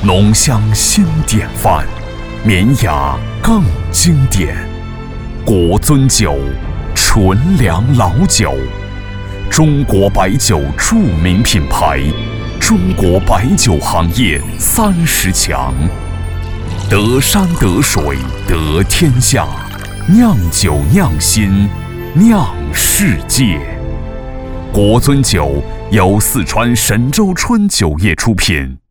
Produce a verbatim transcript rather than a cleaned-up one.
浓香新典范，绵雅更经典。国尊酒，纯粮老酒，中国白酒著名品牌，中国白酒行业三十强，得山得水得天下，酿酒酿心，酿世界。国尊酒由四川神州春酒业出品。